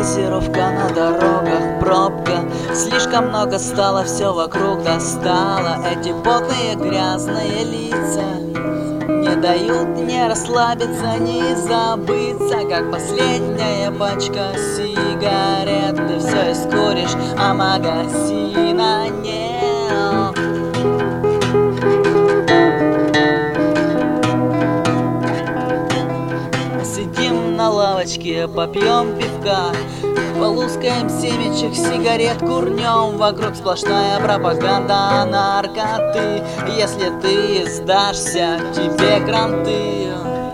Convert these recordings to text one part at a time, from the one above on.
газировка на дорогах, пробка. Слишком много стало, все вокруг достало. Эти потные грязные лица не дают мне расслабиться, не забыться. Как последняя пачка сигарет, ты все искуришь, а магазина нет. Сидим на лавочке, попьем пивка, полускаем семечек, сигарет курнем. Вокруг сплошная пропаганда наркоты. Если ты сдашься, тебе гранты.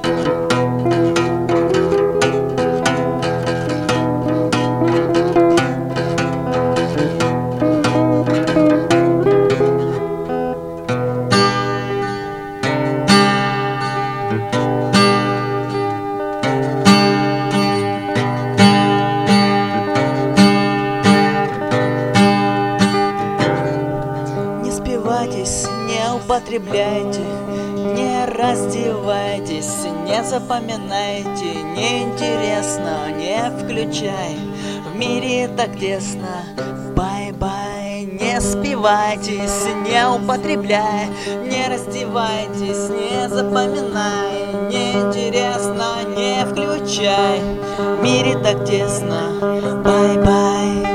Не употребляйте, не раздевайтесь, не запоминайте, неинтересно, не включай. В мире так тесно, бай-бай. Не спивайтесь, не употребляй, не раздевайтесь, не запоминай, неинтересно, не включай. В мире так тесно, бай-бай.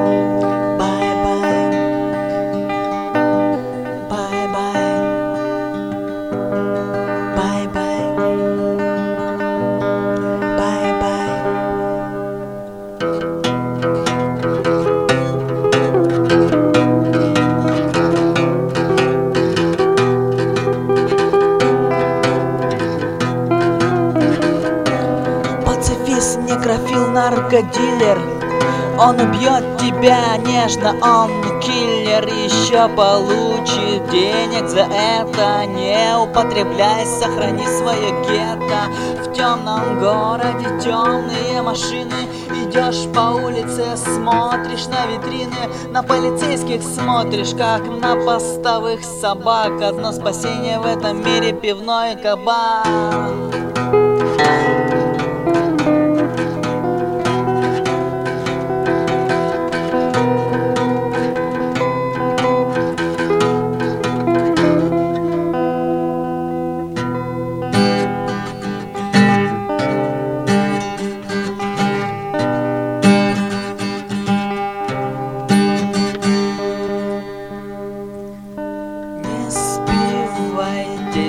Некрофил, наркодилер, он убьет тебя нежно, он киллер. Еще получит денег за это. Не употребляй, сохрани свое гетто. В темном городе темные машины. Идешь по улице, смотришь на витрины, на полицейских смотришь, как на постовых собак. Одно спасение в этом мире — пивной кабак.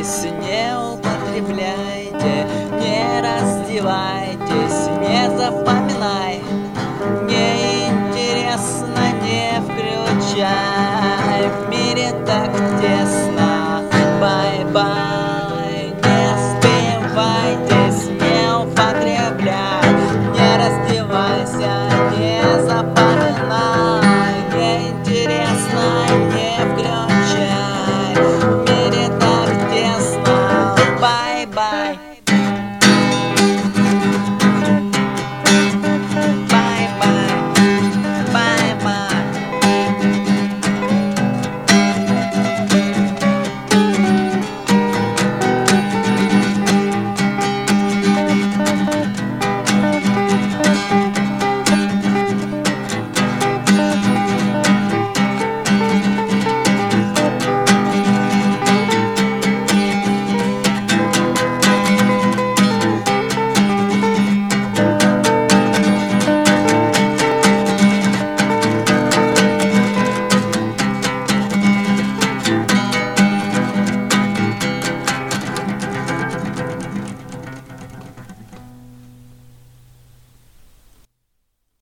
Не употребляйте, не раздевайтесь, не запоминайте.